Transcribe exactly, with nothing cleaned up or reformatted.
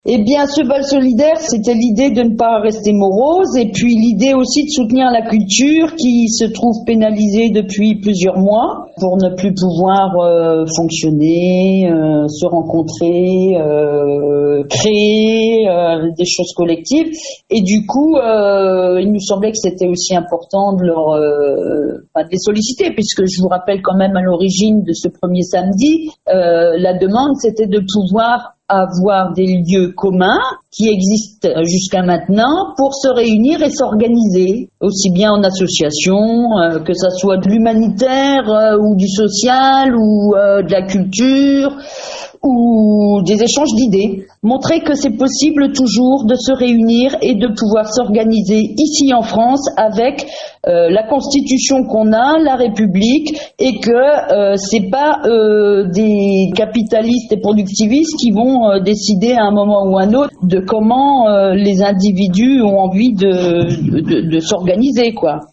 Eh bien, ce bal solidaire, c'était l'idée de ne pas rester morose et puis l'idée aussi de soutenir la culture qui se trouve pénalisée depuis plusieurs mois pour ne plus pouvoir euh, fonctionner, euh, se rencontrer, euh, créer euh, des choses collectives. Et du coup, euh, il nous semblait que c'était aussi important de, leur, euh, enfin, de les solliciter, puisque je vous rappelle quand même à l'origine de ce premier samedi, euh, la demande c'était de pouvoir avoir des lieux communs qui existent jusqu'à maintenant pour se réunir et s'organiser, aussi bien en association, euh, que ça soit de l'humanitaire euh, ou du social ou euh, de la culture ou des échanges d'idées. Montrer que c'est possible toujours de se réunir et de pouvoir s'organiser ici en France avec euh, la Constitution qu'on a, la République, et que euh, c'est pas euh, des capitalistes et productivistes qui vont euh, décider à un moment ou à un autre de comment euh, les individus ont envie de, de, de s'organiser, quoi.